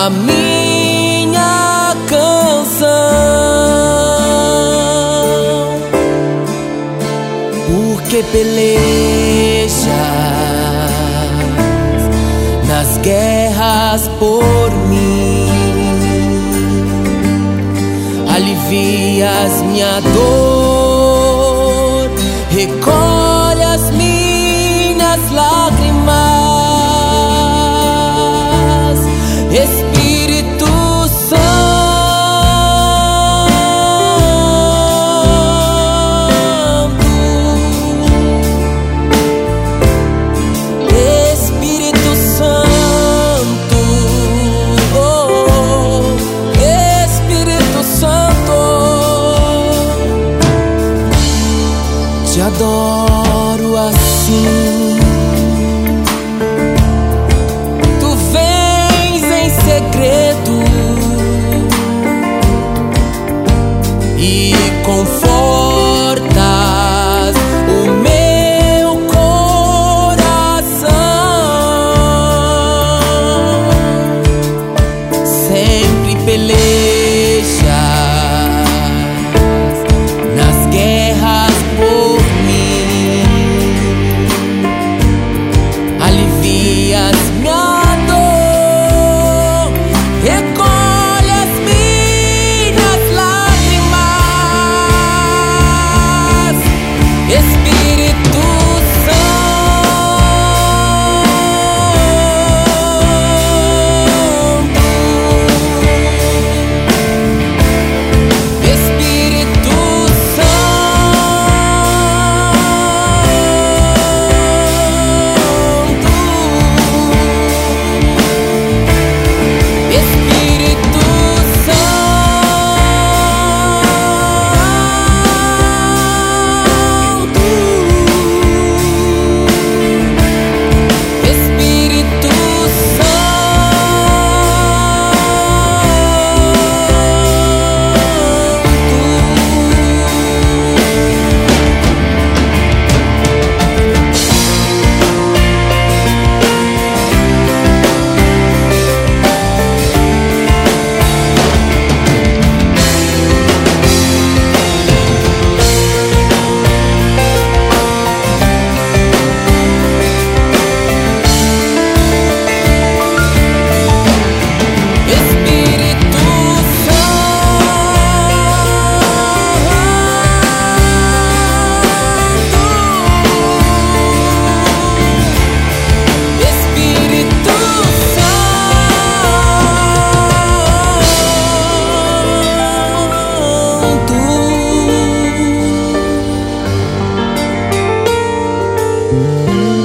a minha canção, porque pelejas nas guerras por mim, alivias minha dor, recolhe as minhas lágrimas. Espírito Santo, Espírito Santo, oh, Espírito Santo, te adoro assim. Segredo e confortas o meu coração. Sempre pelejas nas guerras por mim, alivias minha recolhe as minhas lágrimas. Espírito Santo, Espírito Santo.